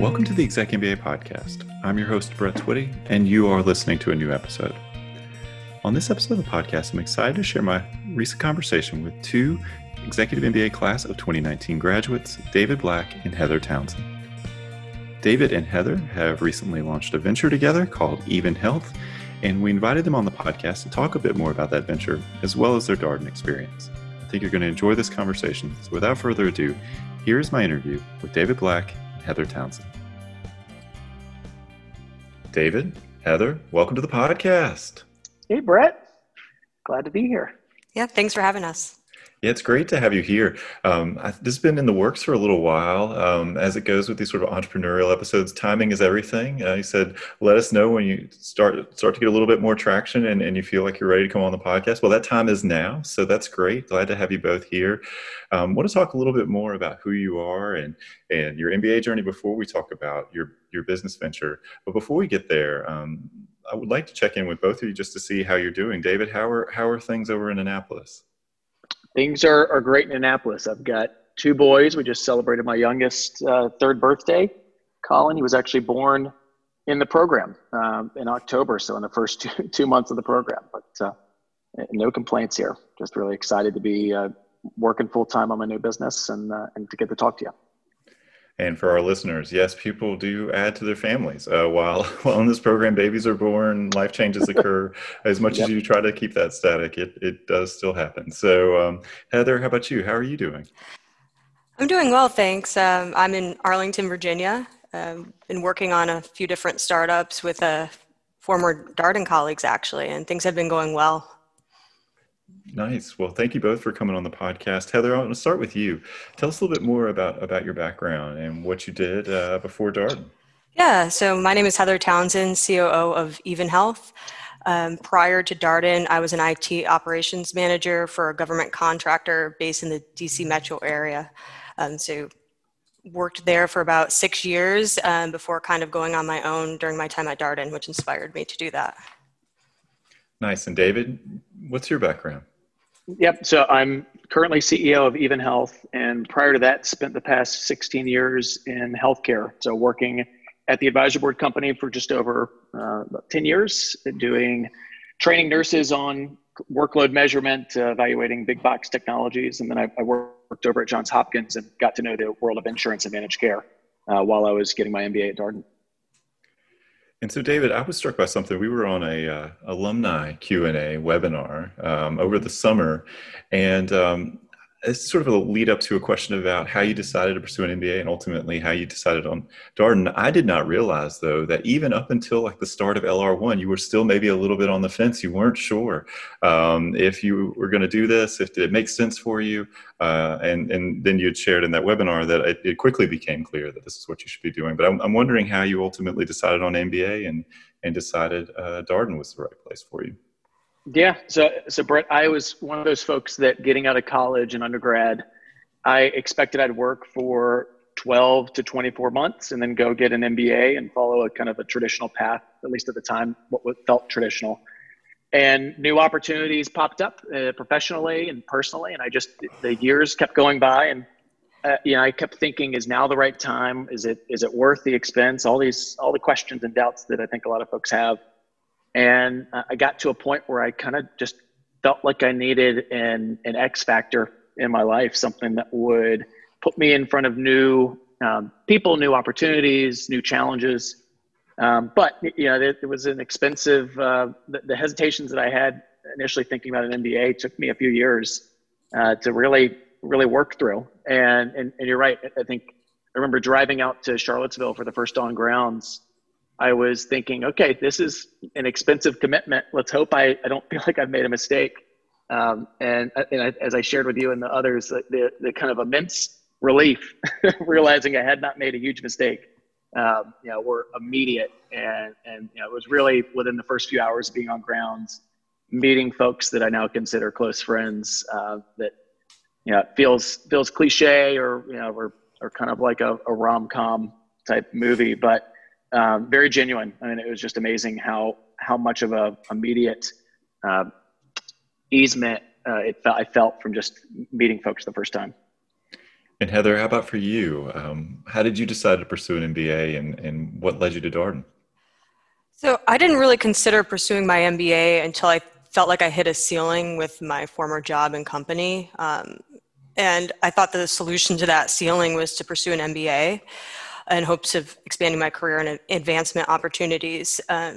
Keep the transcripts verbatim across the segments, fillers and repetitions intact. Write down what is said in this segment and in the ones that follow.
Welcome to the Exec M B A podcast. I'm your host, Brett Twitty, and you are listening to a new episode. On this episode of the podcast, I'm excited to share my recent conversation with two Executive M B A class of twenty nineteen graduates, David Black and Heather Townsend. David and Heather have recently launched a venture together called Even Health, and we invited them on the podcast to talk a bit more about that venture, as well as their Darden experience. I think you're going to enjoy this conversation, so without further ado, here is my interview with David Black and Heather Townsend. David, Heather, welcome to the podcast. Hey, Brett. Glad to be here. Yeah, thanks for having us. Yeah, it's great to have you here. Um, I, this has been in the works for a little while. Um, as it goes with these sort of entrepreneurial episodes, timing is everything. Uh, you said, let us know when you start start to get a little bit more traction and, and you feel like you're ready to come on the podcast. Well, that time is now, so that's great. Glad to have you both here. I um, want to talk a little bit more about who you are and, and your M B A journey before we talk about your, your business venture. But before we get there, um, I would like to check in with both of you just to see how you're doing. David, how are how are things over in Annapolis? Things are, are great in Annapolis. I've got two boys. We just celebrated my youngest uh, third birthday. Colin, he was actually born in the program um, in October, so in the first two, two months of the program. But uh, no complaints here. Just really excited to be uh, working full-time on my new business and uh, and to get to talk to you. And for our listeners, yes, people do add to their families. Uh, while, while in this program, babies are born, life changes occur. As much yep. as you try to keep that static, it, it does still happen. So um, Heather, how about you? How are you doing? I'm doing well, thanks. Um, I'm in Arlington, Virginia. Um, been working on a few different startups with uh, former Darden colleagues, actually, and things have been going well. Nice. Well, thank you both for coming on the podcast. Heather, I want to start with you. Tell us a little bit more about, about your background and what you did uh, before Darden. Yeah, so my name is Heather Townsend, C O O of Even Health. Um, prior to Darden, I was an I T operations manager for a government contractor based in the D C metro area. Um, so worked there for about six years um, before kind of going on my own during my time at Darden, which inspired me to do that. Nice. And David, what's your background? Yep. So I'm currently C E O of Even Health, and prior to that, spent the past sixteen years in healthcare. So working at the advisory board company for just over uh, about ten years, doing training nurses on workload measurement, uh, evaluating big box technologies. And then I, I worked over at Johns Hopkins and got to know the world of insurance and managed care uh, while I was getting my M B A at Darden. And so, David, I was struck by something. We were on a uh, alumni Q and A webinar um, over the summer, and um, it's sort of a lead up to a question about how you decided to pursue an M B A and ultimately how you decided on Darden. I did not realize, though, that even up until like the start of L R one, you were still maybe a little bit on the fence. You weren't sure um, if you were going to do this, if it makes sense for you. Uh, and, and then you had shared in that webinar that it, it quickly became clear that this is what you should be doing. But I'm, I'm wondering how you ultimately decided on M B A and, and decided uh, Darden was the right place for you. Yeah. So, so Brett, I was one of those folks that getting out of college and undergrad, I expected I'd work for twelve to twenty-four months and then go get an M B A and follow a kind of a traditional path, at least at the time, what felt traditional. And new opportunities popped up uh, professionally and personally. And I just, the years kept going by and, uh, you know, I kept thinking, is now the right time? Is it, is it worth the expense? All these, all the questions and doubts that I think a lot of folks have. And uh, I got to a point where I kind of just felt like I needed an, an X factor in my life, something that would put me in front of new um, people, new opportunities, new challenges. Um, but, you know, it, it was an expensive, uh, the, the hesitations that I had initially thinking about an M B A took me a few years uh, to really, really work through. And, and, and you're right. I think I remember driving out to Charlottesville for the first on grounds. I was thinking, okay, this is an expensive commitment. Let's hope I, I don't feel like I've made a mistake. Um, and, and I, as I shared with you and the others, the, the kind of immense relief, realizing I had not made a huge mistake, um, you know, were immediate. And, and you know, it was really within the first few hours of being on grounds, meeting folks that I now consider close friends, uh, that, you know, feels, feels cliche or, you know, or, or kind of like a, a rom-com type movie, but Um, very genuine. I mean, it was just amazing how how much of a immediate uh, easement uh, it felt. I felt from just meeting folks the first time. And Heather, how about for you? Um, how did you decide to pursue an M B A, and, and what led you to Darden? So I didn't really consider pursuing my M B A until I felt like I hit a ceiling with my former job and company. Um, and I thought the solution to that ceiling was to pursue an M B A in hopes of expanding my career and advancement opportunities. Um,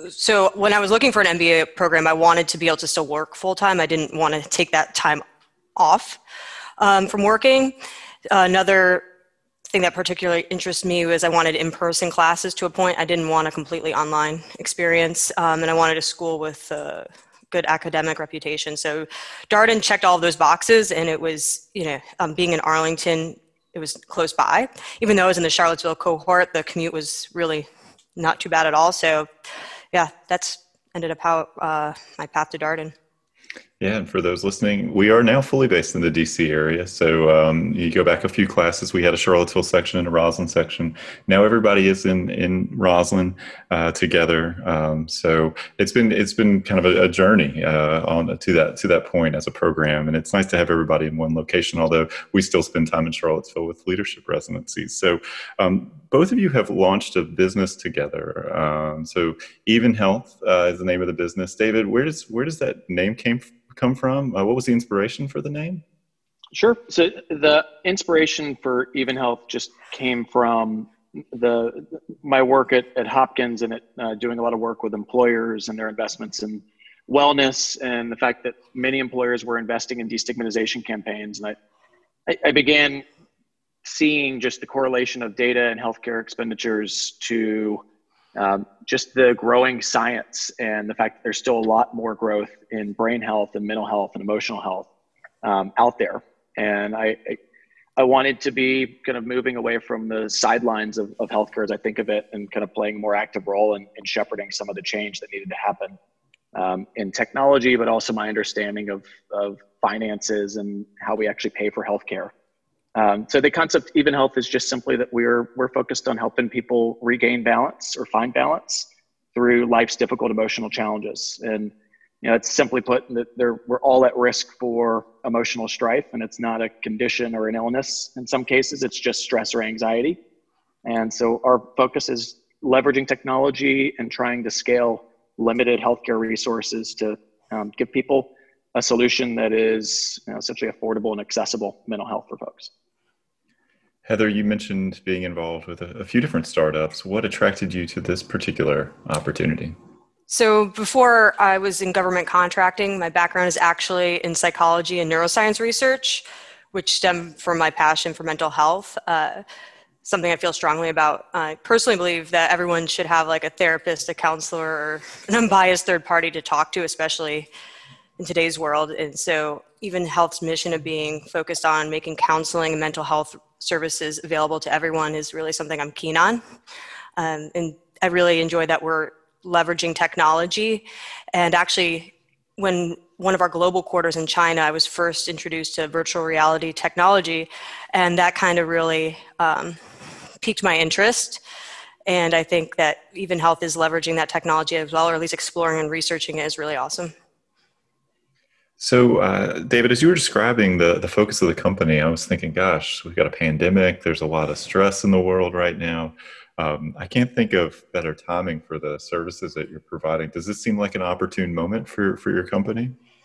so when I was looking for an M B A program, I wanted to be able to still work full time. I didn't want to take that time off um, from working. Uh, another thing that particularly interested me was I wanted in-person classes to a point. I didn't want a completely online experience, um, and I wanted a school with a good academic reputation. So Darden checked all of those boxes, and it was, you know, um, being in Arlington, it was close by. Even though I was in the Charlottesville cohort, the commute was really not too bad at all. So yeah, that's ended up how uh, my path to Darden. Yeah, and for those listening, we are now fully based in the D C area. So um, you go back a few classes, we had a Charlottesville section and a Roslyn section. Now everybody is in in Roslyn uh, together. Um, so it's been it's been kind of a, a journey uh, on to that to that point as a program, and it's nice to have everybody in one location. Although we still spend time in Charlottesville with leadership residencies. So um, both of you have launched a business together. Um, so Even Health uh, is the name of the business. David, where does where does that name came from? come from? Uh, what was the inspiration for the name? Sure. So the inspiration for Even Health just came from the my work at, at Hopkins, and at, uh, doing a lot of work with employers and their investments in wellness, and the fact that many employers were investing in destigmatization campaigns. And I, I, I began seeing just the correlation of data and healthcare expenditures to Um, just the growing science, and the fact that there's still a lot more growth in brain health and mental health and emotional health um, out there. And I, I, I wanted to be kind of moving away from the sidelines of, of healthcare, as I think of it, and kind of playing a more active role in, in shepherding some of the change that needed to happen um, in technology, but also my understanding of, of finances and how we actually pay for healthcare. Um, so the concept Even Health is just simply that we're we're focused on helping people regain balance or find balance through life's difficult emotional challenges. And you know, it's simply put that they're, we're all at risk for emotional strife, and it's not a condition or an illness. In some cases, it's just stress or anxiety. And so our focus is leveraging technology and trying to scale limited healthcare resources to um, give people a solution that is, you know, essentially affordable and accessible mental health for folks. Heather, you mentioned being involved with a, a few different startups. What attracted you to this particular opportunity? So before I was in government contracting, my background is actually in psychology and neuroscience research, which stemmed from my passion for mental health. Uh, something I feel strongly about. I personally believe that everyone should have like a therapist, a counselor, or an unbiased third party to talk to, especially in today's world. And so Even Health's mission of being focused on making counseling and mental health services available to everyone is really something I'm keen on. Um, and I really enjoy that we're leveraging technology. And actually, when one of our global quarters in China, I was first introduced to virtual reality technology, and that kind of really um, piqued my interest. And I think that Even Health is leveraging that technology as well, or at least exploring and researching it, is really awesome. So, uh, David, as you were describing the, the focus of the company, I was thinking, gosh, we've got a pandemic. There's a lot of stress in the world right now. Um, I can't think of better timing for the services that you're providing. Does this seem like an opportune moment for, for your company?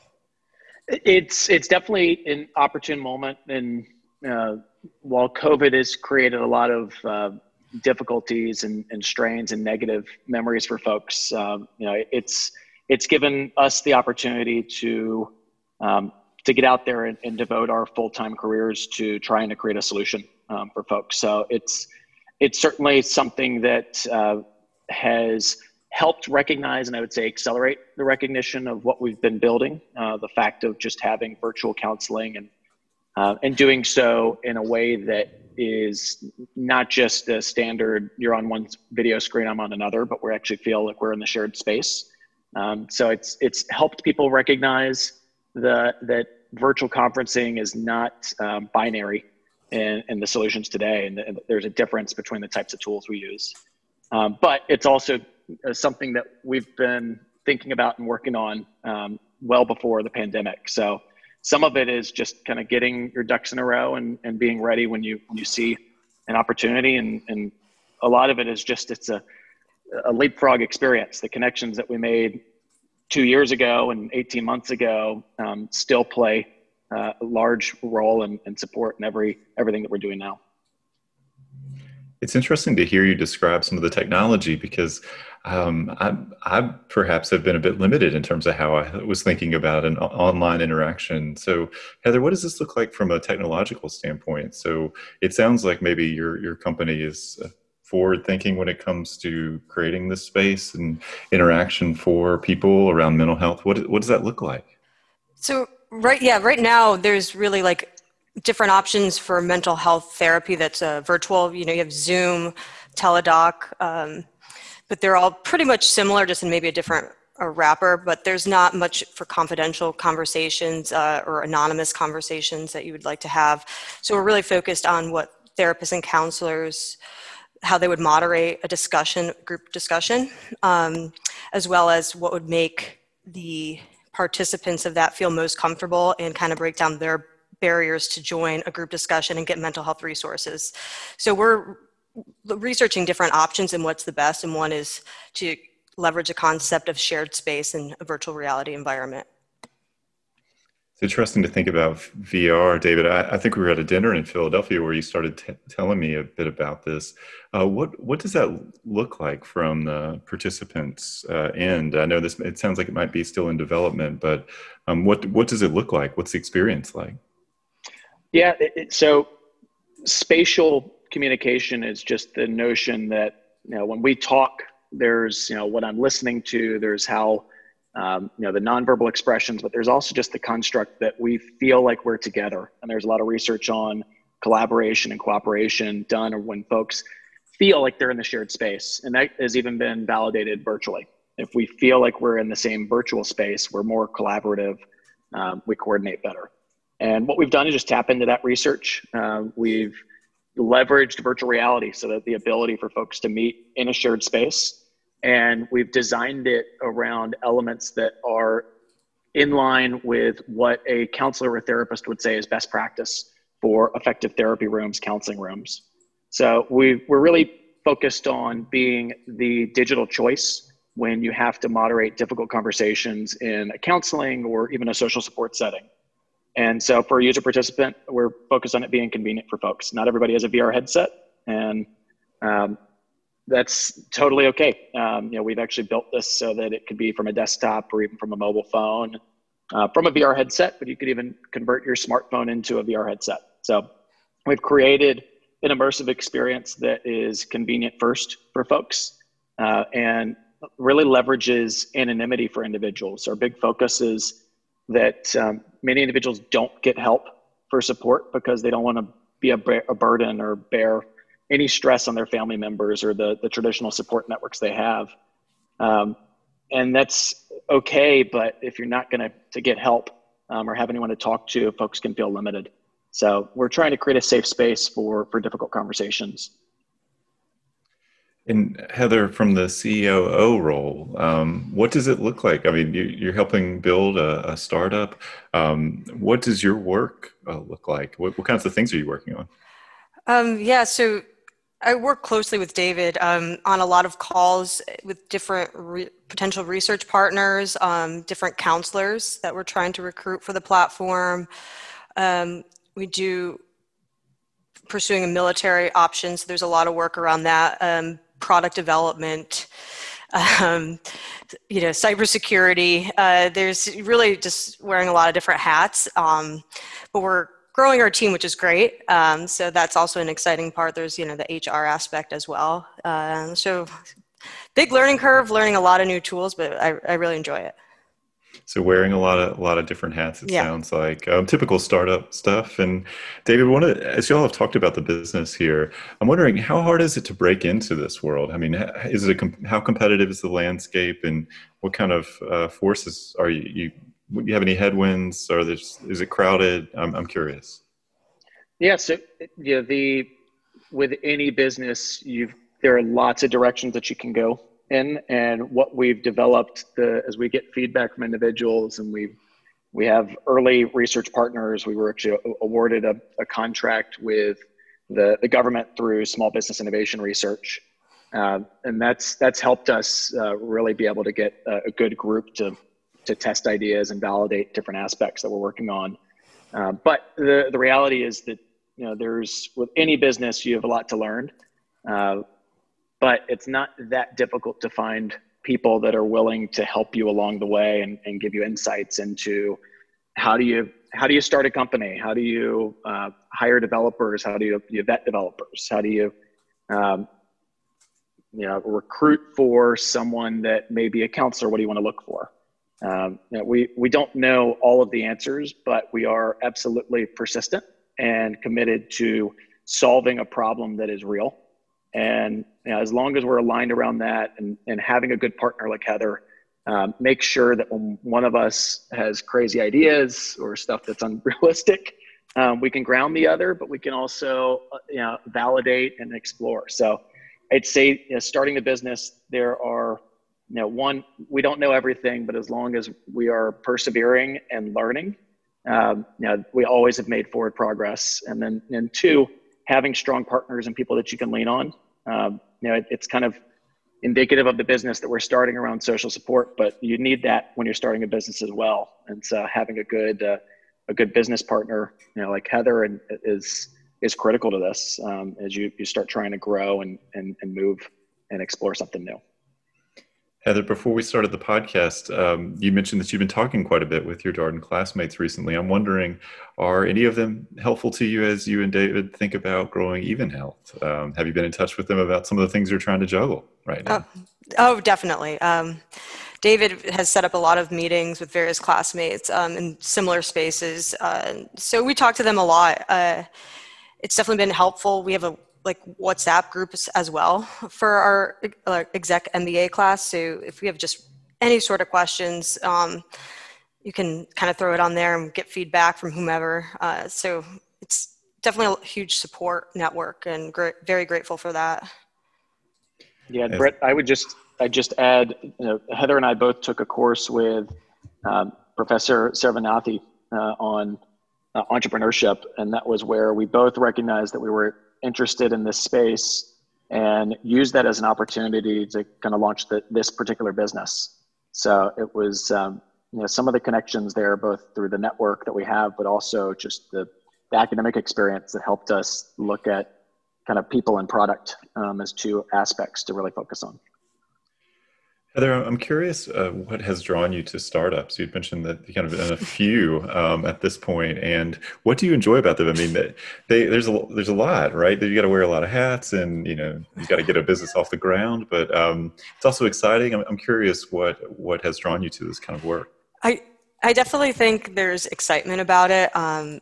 It's it's definitely an opportune moment. And uh, while COVID has created a lot of uh, difficulties and, and strains and negative memories for folks, um, you know, it's it's given us the opportunity to Um, to get out there and, and devote our full-time careers to trying to create a solution um, for folks. So it's it's certainly something that uh, has helped recognize, and I would say accelerate the recognition of what we've been building. Uh, the fact of just having virtual counseling and uh, and doing so in a way that is not just a standard, you're on one video screen, I'm on another, but we actually feel like we're in the shared space. Um, so it's it's helped people recognize the that virtual conferencing is not um, binary in, in the solutions today, and, the, and there's a difference between the types of tools we use. Um, but it's also uh, something that we've been thinking about and working on um, well before the pandemic. So some of it is just kind of getting your ducks in a row and, and being ready when you when you see an opportunity. And, and a lot of it is just, it's a, a leapfrog experience. The connections that we made two years ago and eighteen months ago um, still play uh, a large role and, and support in every everything that we're doing now. It's interesting to hear you describe some of the technology because um, I, I perhaps have been a bit limited in terms of how I was thinking about an online interaction. So Heather, what does this look like from a technological standpoint? So it sounds like maybe your, your company is forward thinking when it comes to creating this space and interaction for people around mental health. What, what does that look like? So right, yeah, right now there's really like different options for mental health therapy that's uh, virtual. You know, you have Zoom, Teledoc, um, but they're all pretty much similar, just in maybe a different uh, wrapper, but there's not much for confidential conversations uh, or anonymous conversations that you would like to have. So we're really focused on what therapists and counselors, how they would moderate a discussion, group discussion, um, as well as what would make the participants of that feel most comfortable and kind of break down their barriers to join a group discussion and get mental health resources. So we're researching different options and what's the best, and one is to leverage a concept of shared space in a virtual reality environment. It's interesting to think about V R, David. I, I think we were at a dinner in Philadelphia where you started t- telling me a bit about this. Uh, what what does that look like from the participants' uh, end? I know this. It sounds like it might be still in development, but um, what what does it look like? What's the experience like? Yeah, it, it, so spatial communication is just the notion that, you know, when we talk, there's, you know, what I'm listening to, there's how, um, you know, the nonverbal expressions, but there's also just the construct that we feel like we're together. And there's a lot of research on collaboration and cooperation done when folks feel like they're in the shared space. And that has even been validated virtually. If we feel like we're in the same virtual space, we're more collaborative, um, we coordinate better. And what we've done is just tap into that research. Uh, we've leveraged virtual reality so that the ability for folks to meet in a shared space. And we've designed it around elements that are in line with what a counselor or therapist would say is best practice for effective therapy rooms, counseling rooms. So we, we're really focused on being the digital choice when you have to moderate difficult conversations in a counseling or even a social support setting. And so for a user participant, we're focused on it being convenient for folks. Not everybody has a V R headset, and um, that's totally okay. Um, you know, we've actually built this so that it could be from a desktop or even from a mobile phone, uh, from a V R headset, but you could even convert your smartphone into a V R headset. So we've created an immersive experience that is convenient first for folks uh, and really leverages anonymity for individuals. Our big focus is that um, many individuals don't get help for support because they don't want to be a, a burden or bear any stress on their family members or the, the traditional support networks they have. Um, and that's okay, but if you're not going to to get help um, or have anyone to talk to, folks can feel limited. So we're trying to create a safe space for, for difficult conversations. And Heather, from the C O O role, um, what does it look like? I mean, you, you're helping build a, a startup. Um, what does your work uh, look like? What, what kinds of things are you working on? Um, yeah, so I work closely with David um, on a lot of calls with different re- potential research partners, um, different counselors that we're trying to recruit for the platform. Um, we do pursuing a military option, so there's a lot of work around that. Um, product development, um, you know, cybersecurity. Uh, there's really just wearing a lot of different hats, um, but we're growing our team, which is great. Um, so that's also an exciting part. There's, you know, the H R aspect as well. Uh, so big learning curve, learning a lot of new tools, but I, I really enjoy it. So wearing a lot of a lot of different hats, it Yeah. sounds like um, typical startup stuff. And David, one of the, as you all have talked about the business here, I'm wondering how hard is it to break into this world? I mean, is it a, how competitive is the landscape, and what kind of uh, forces are you? You, do you have any headwinds? Or there's, is it crowded? I'm I'm curious. Yeah. So yeah, the with any business, you've there are lots of directions that you can go in, and what we've developed the as we get feedback from individuals and we've we have early research partners. We were actually awarded a, a contract with the, the government through Small Business Innovation Research. Uh, and that's that's helped us uh, really be able to get a, a good group to, to test ideas and validate different aspects that we're working on. Uh, but the, the reality is that, you know, there's, with any business, you have a lot to learn. Uh, but it's not that difficult to find people that are willing to help you along the way and, and give you insights into how do you how do you start a company? How do you uh, hire developers? How do you, you vet developers? How do you um, you know recruit for someone that may be a counselor? What do you want to look for? Um, you know, we we don't know all of the answers, but we are absolutely persistent and committed to solving a problem that is real. And you know, as long as we're aligned around that and, and having a good partner like Heather, um, make sure that when one of us has crazy ideas or stuff that's unrealistic, um, we can ground the other, but we can also uh, you know, validate and explore. So I'd say, you know, starting a business, there are, you know, one, we don't know everything, but as long as we are persevering and learning, um, you know, we always have made forward progress. And then, and two, having strong partners and people that you can lean on. Um, you know, it, it's kind of indicative of the business that we're starting around social support, but you need that when you're starting a business as well. And so having a good, uh, a good business partner, you know, like Heather, and is, is critical to this um, as you, you start trying to grow and, and, and move and explore something new. Heather, before we started the podcast, um, you mentioned that you've been talking quite a bit with your Darden classmates recently. I'm wondering, are any of them helpful to you as you and David think about growing Even Health? Um, have you been in touch with them about some of the things you're trying to juggle right now? Oh, oh definitely. Um, David has set up a lot of meetings with various classmates um, in similar spaces. Uh, so we talk to them a lot. Uh, it's definitely been helpful. We have a like WhatsApp groups as well for our uh, exec M B A class. So if we have just any sort of questions, um, you can kind of throw it on there and get feedback from whomever. Uh, so it's definitely a huge support network, and great, very grateful for that. Yeah, Brett, I would just, I just add, you know, Heather and I both took a course with um, Professor Sarvanathi uh, on uh, entrepreneurship. And that was where we both recognized that we were interested in this space and use that as an opportunity to kind of launch the, this particular business. So it was, um, you know, some of the connections there, both through the network that we have, but also just the, the academic experience that helped us look at kind of people and product um, as two aspects to really focus on. Heather, I'm curious uh, what has drawn you to startups? You'd mentioned that you kind of in a few um, at this point, and what do you enjoy about them? I mean, they, they, there's a there's a lot, right? You got to wear a lot of hats, and you know you got to get a business off the ground. But um, it's also exciting. I'm, I'm curious what what has drawn you to this kind of work. I I definitely think there's excitement about it. Um,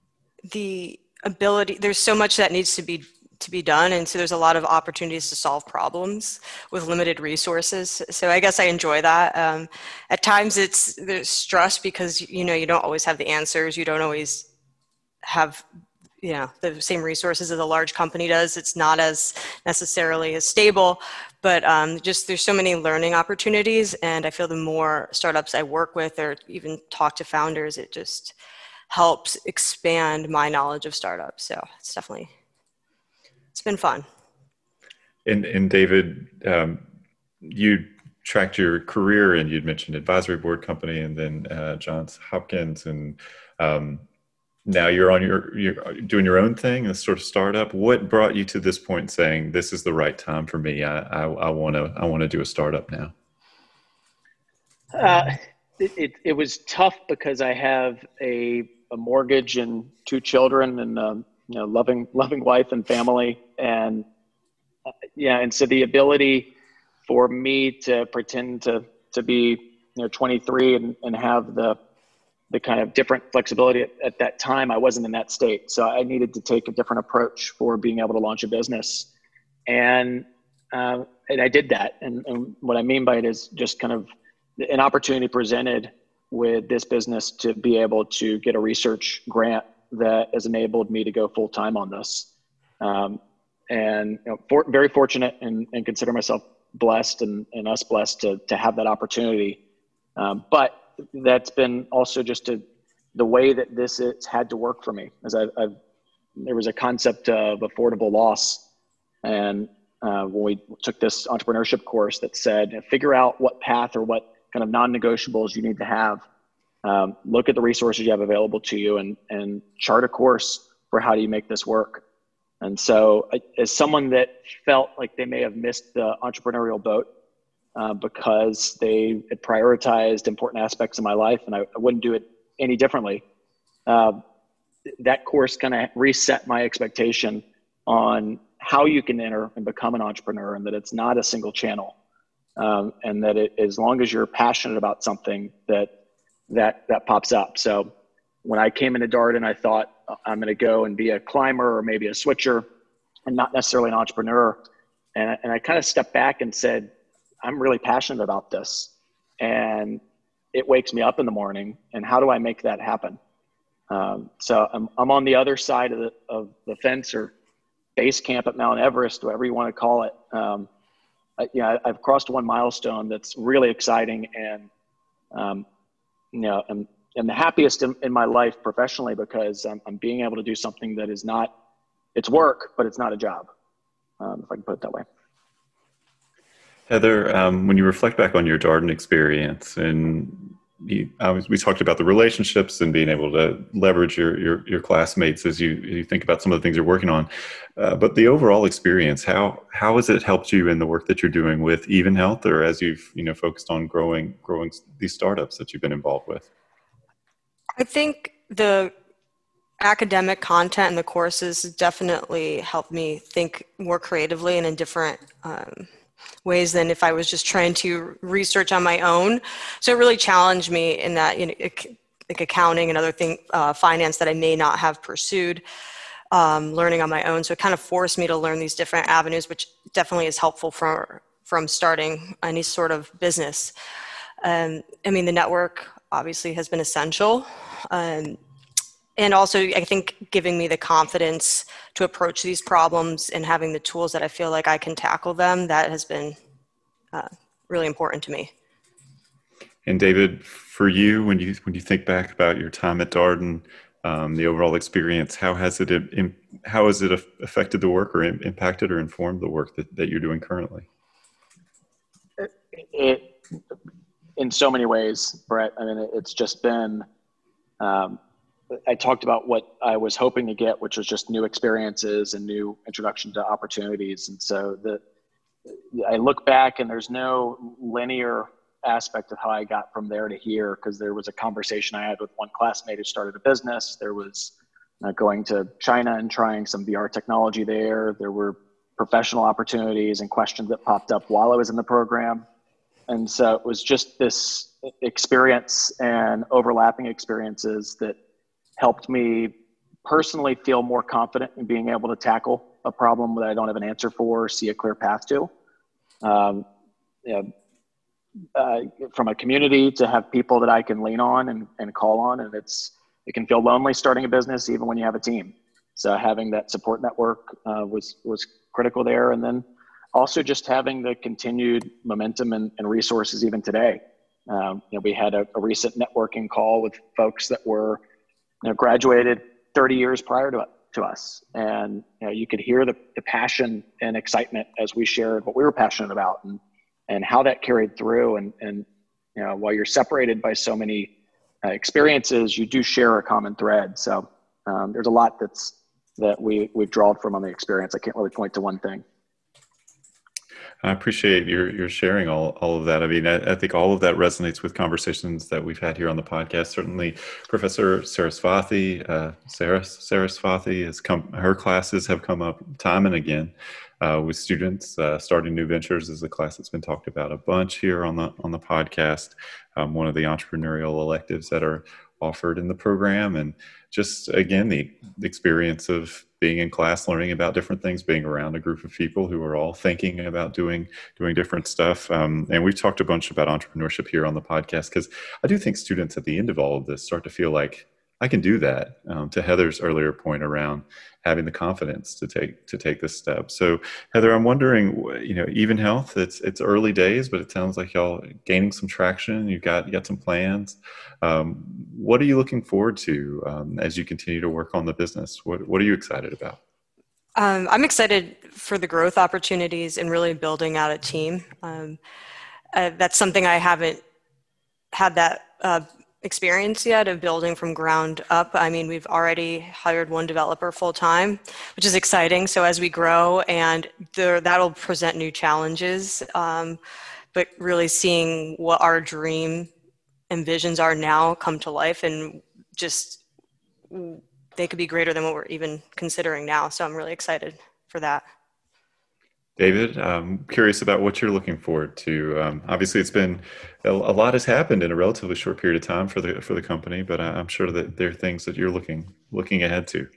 the ability, there's so much that needs to be to be done. And so there's a lot of opportunities to solve problems with limited resources. So I guess I enjoy that. Um, at times it's there's stress because, you know, you don't always have the answers. You don't always have, you know, the same resources as a large company does. It's not as necessarily as stable, but um, just there's so many learning opportunities. And I feel the more startups I work with or even talk to founders, it just helps expand my knowledge of startups. So it's definitely, it's been fun. And, and David, um, you tracked your career, and you'd mentioned advisory board company, and then uh, Johns Hopkins, and um, now you're on your you're doing your own thing, a sort of startup. What brought you to this point, saying this is the right time for me? I I want to I want to do a startup now. Uh, it, it it was tough because I have a a mortgage and two children, and um, you know, loving, loving wife and family. And uh, yeah. And so the ability for me to pretend to, to be, you know, twenty-three and, and have the, the kind of different flexibility at, at that time, I wasn't in that state. So I needed to take a different approach for being able to launch a business. And, uh, and I did that. And, and what I mean by it is just kind of an opportunity presented with this business to be able to get a research grant that has enabled me to go full time on this. Um, and you know, for, very fortunate and, and consider myself blessed and, and us blessed to, to have that opportunity. Um, but that's been also just a, the way that this has had to work for me. As I've, I've there was a concept of affordable loss, and uh, when we took this entrepreneurship course that said, figure out what path or what kind of non-negotiables you need to have. Um, look at the resources you have available to you, and and chart a course for how do you make this work. And so, as someone that felt like they may have missed the entrepreneurial boat uh, because they had prioritized important aspects of my life, and I, I wouldn't do it any differently, uh, that course kind of reset my expectation on how you can enter and become an entrepreneur, and that it's not a single channel, um, and that it, as long as you're passionate about something, that that that pops up. So when I came into Darden, I thought I'm going to go and be a climber or maybe a switcher and not necessarily an entrepreneur. And, and I kind of stepped back and said, I'm really passionate about this, and it wakes me up in the morning, and how do I make that happen? Um, so I'm, I'm on the other side of the, of the fence, or base camp at Mount Everest, whatever you want to call it. Um, I, you know, I've crossed one milestone that's really exciting, and um, you know, I'm, I'm the happiest in, in my life professionally, because I'm, I'm being able to do something that is not, it's work, but it's not a job, um, if I can put it that way. Heather, um, when you reflect back on your Darden experience, and you, I was, we talked about the relationships and being able to leverage your your, your classmates as you, you think about some of the things you're working on, uh, but the overall experience, how how has it helped you in the work that you're doing with Even Health, or as you've you know focused on growing growing these startups that you've been involved with? I think the academic content and the courses definitely helped me think more creatively and in different um, ways than if I was just trying to research on my own. So it really challenged me in that, you know, like accounting and other things, uh, finance that I may not have pursued, um, learning on my own. So it kind of forced me to learn these different avenues, which definitely is helpful for, from starting any sort of business. Um, I mean, the network obviously has been essential. Um, and also, I think giving me the confidence to approach these problems and having the tools that I feel like I can tackle them, that has been uh, really important to me. And David, for you, when you when you think back about your time at Darden, um, the overall experience, how has it how has it affected the work, or impacted or informed the work that, that you're doing currently? It, it in so many ways, Brett. I mean, it's just been. Um, I talked about what I was hoping to get, which was just new experiences and new introduction to opportunities. And so the, I look back, and there's no linear aspect of how I got from there to here, because there was a conversation I had with one classmate who started a business. There was uh, going to China and trying some V R technology there. There were professional opportunities and questions that popped up while I was in the program. And so it was just this experience and overlapping experiences that helped me personally feel more confident in being able to tackle a problem that I don't have an answer for, or see a clear path to. Um, you know, uh, from a community to have people that I can lean on and, and call on. And it's, it can feel lonely starting a business, even when you have a team. So having that support network uh, was, was critical there. And then also just having the continued momentum and, and resources even today. Um, you know, we had a, a recent networking call with folks that were, you know, graduated thirty years prior to, to us. And you know, you could hear the, the passion and excitement as we shared what we were passionate about, and, and how that carried through. And, and, you know, while you're separated by so many uh, experiences, you do share a common thread. So um, there's a lot that's, that we, we've drawn from on the experience. I can't really point to one thing. I appreciate your your sharing all, all of that. I mean, I, I think all of that resonates with conversations that we've had here on the podcast. Certainly, Professor Sarasvathy, uh, Sarah Sarasvathy has come. Her classes have come up time and again uh, with students. Uh, starting new ventures is a class that's been talked about a bunch here on the on the podcast. Um, one of the entrepreneurial electives that are offered in the program, and just again the, the experience of being in class, learning about different things, being around a group of people who are all thinking about doing doing different stuff. Um, and we've talked a bunch about entrepreneurship here on the podcast, because I do think students at the end of all of this start to feel like, I can do that. Um, to Heather's earlier point around having the confidence to take to take this step. So, Heather, I'm wondering, you know, Even Health. It's it's early days, but it sounds like y'all gaining some traction. You've got you got some plans. Um, what are you looking forward to um, as you continue to work on the business? What What are you excited about? Um, I'm excited for the growth opportunities and really building out a team. Um, uh, that's something I haven't had that uh, experience yet of building from ground up. I mean, we've already hired one developer full time, which is exciting. So as we grow, and there, that'll present new challenges, um, but really seeing what our dream and visions are now come to life, and just they could be greater than what we're even considering now. So I'm really excited for that. David, I'm curious about what you're looking forward to. Um, obviously, it's been a, a lot has happened in a relatively short period of time for the for the company, but I- I'm sure that there are things that you're looking looking ahead to.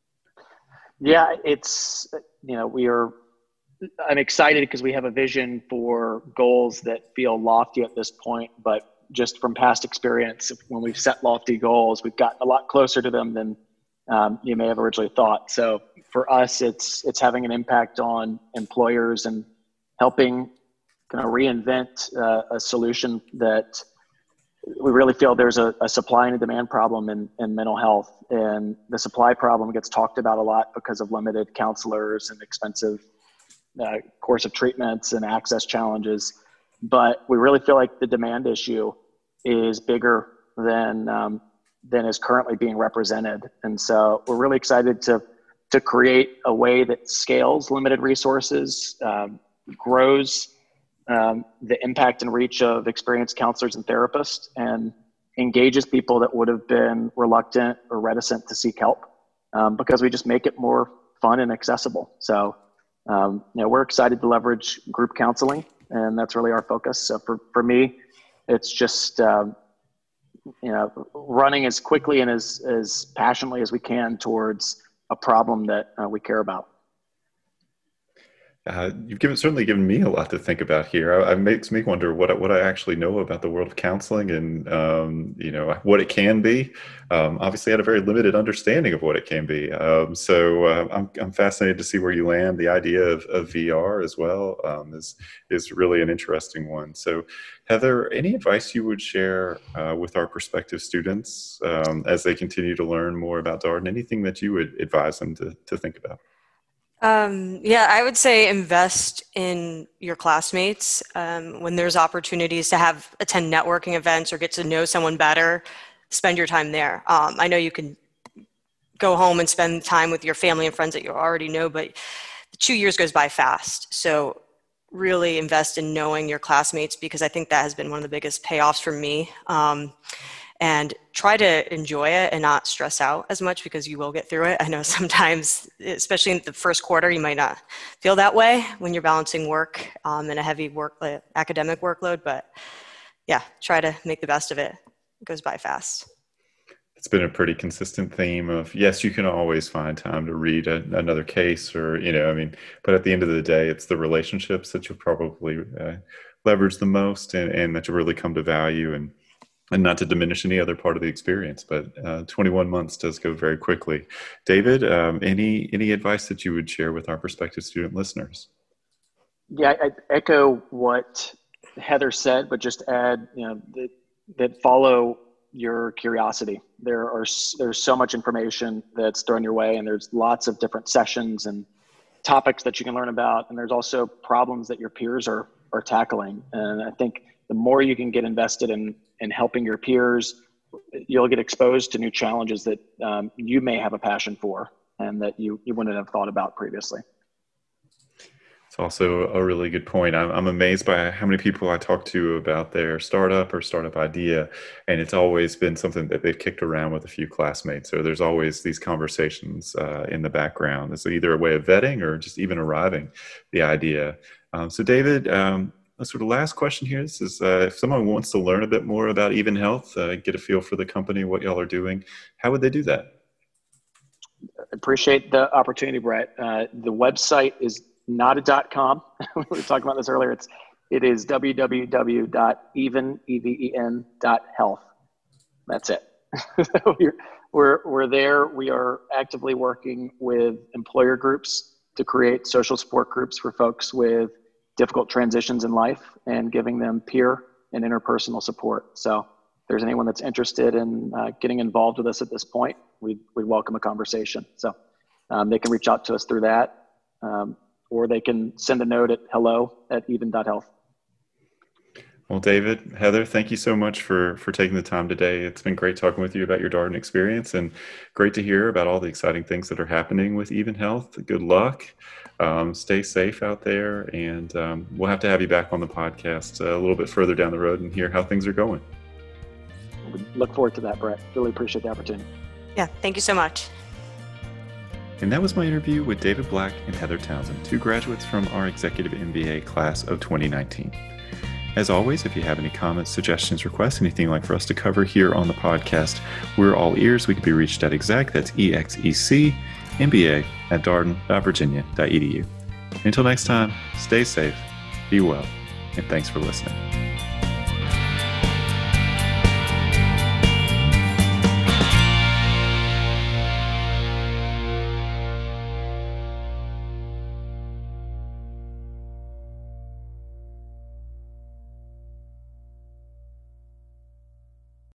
Yeah, it's, you know, we are, I'm excited because we have a vision for goals that feel lofty at this point, but just from past experience, when we've set lofty goals, we've gotten a lot closer to them than um, you may have originally thought. So for us, it's it's having an impact on employers and helping kind of reinvent uh, a solution that we really feel there's a, a supply and a demand problem in, in mental health. And the supply problem gets talked about a lot because of limited counselors and expensive uh, course of treatments and access challenges. But we really feel like the demand issue is bigger than um, than is currently being represented. And so we're really excited to to create a way that scales limited resources, um, grows um, the impact and reach of experienced counselors and therapists, and engages people that would have been reluctant or reticent to seek help, um, because we just make it more fun and accessible. So, um, you know, we're excited to leverage group counseling, and that's really our focus. So for, for me, it's just, um, you know, running as quickly and as, as passionately as we can towards a problem that uh, we care about. Uh, you've given certainly given me a lot to think about here. I, it makes me wonder what I- what I actually know about the world of counseling, and um, you know what it can be. Um, obviously, I had a very limited understanding of what it can be. Um, so uh, I'm I'm fascinated to see where you land. The idea of, of V R as well um, is is really an interesting one. So, Heather, any advice you would share uh, with our prospective students um, as they continue to learn more about Darden? Anything that you would advise them to to think about? Um, yeah, I would say invest in your classmates. Um, when there's opportunities to have attend networking events or get to know someone better, spend your time there. Um, I know you can go home and spend time with your family and friends that you already know, but two years goes by fast. So really invest in knowing your classmates, because I think that has been one of the biggest payoffs for me. Um, and try to enjoy it and not stress out as much, because you will get through it. I know sometimes, especially in the first quarter, you might not feel that way when you're balancing work um, and a heavy work uh, academic workload, but yeah, try to make the best of it. It goes by fast. It's been a pretty consistent theme of, yes, you can always find time to read a, another case, or, you know, I mean, but at the end of the day, it's the relationships that you'll probably uh, leverage the most, and, and that you'll really come to value. And And not to diminish any other part of the experience, but uh, twenty-one months does go very quickly. David, um, any any advice that you would share with our prospective student listeners? Yeah, I echo what Heather said, but just add, you know, that, that follow your curiosity. There are there's so much information that's thrown your way, and there's lots of different sessions and topics that you can learn about, and there's also problems that your peers are are tackling. And I think the more you can get invested in in helping your peers, you'll get exposed to new challenges that um, you may have a passion for and that you, you wouldn't have thought about previously. It's also a really good point. I'm, I'm amazed by how many people I talk to about their startup or startup idea, and it's always been something that they've kicked around with a few classmates, or there's always these conversations uh, in the background. It's either a way of vetting or just even arriving the idea. Um, so David, um, sort of last question here. This is uh, if someone wants to learn a bit more about Even Health, uh, get a feel for the company, what y'all are doing, how would they do that? Appreciate the opportunity, Brett. Uh, the website is not a dot com. We were talking about this earlier. It's it is w w w dot even dot health. That's it. we're, we're there. We are actively working with employer groups to create social support groups for folks with difficult transitions in life and giving them peer and interpersonal support. So if there's anyone that's interested in uh, getting involved with us at this point, we'd, we'd welcome a conversation. So um, they can reach out to us through that, um, or they can send a note at hello at even dot health. Well, David, Heather, thank you so much for, for taking the time today. It's been great talking with you about your Darden experience, and great to hear about all the exciting things that are happening with Even Health. Good luck. Um, stay safe out there, and um, we'll have to have you back on the podcast a little bit further down the road and hear how things are going. We look forward to that, Brett. Really appreciate the opportunity. Yeah, thank you so much. And that was my interview with David Black and Heather Townsend, two graduates from our Executive M B A class of twenty nineteen. As always, if you have any comments, suggestions, requests, anything you'd like for us to cover here on the podcast, we're all ears. We can be reached at exec, that's E X E C, M B A at darden dot virginia dot e d u. Until next time, stay safe, be well, and thanks for listening.